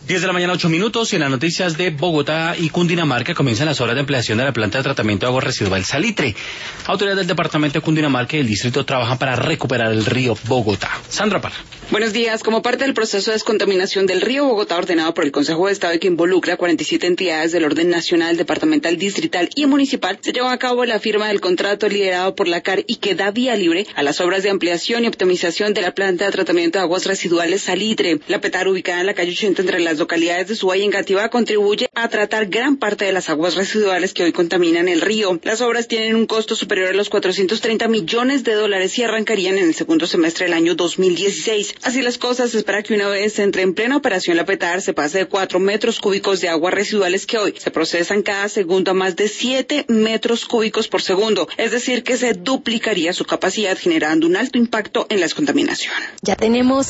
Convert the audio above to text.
10 de la mañana, 8 minutos, y en las noticias de Bogotá y Cundinamarca comienzan las obras de ampliación de la planta de tratamiento de agua residual Salitre. Autoridades del departamento de Cundinamarca y el distrito trabajan para recuperar el río Bogotá. Sandra Parra. Buenos días. Como parte del proceso de descontaminación del río Bogotá ordenado por el Consejo de Estado y que involucra 47 entidades del orden nacional, departamental, distrital y municipal, se llevó a cabo la firma del contrato liderado por la CAR y que da vía libre a las obras de ampliación y optimización de la planta de tratamiento de aguas residuales Salitre. La PETAR, ubicada en la calle 80 entre las localidades de Suba y Engativá, contribuye a tratar gran parte de las aguas residuales que hoy contaminan el río. Las obras tienen un costo superior a los $430 millones y arrancarían en el segundo semestre del año 2016. Así las cosas, se espera que una vez entre en plena operación la PETAR se pase de 4 metros cúbicos de aguas residuales que hoy se procesan cada segundo a más de 7 metros cúbicos por segundo. Es decir, que se duplicaría su capacidad, generando un alto impacto en la descontaminación. Ya tenemos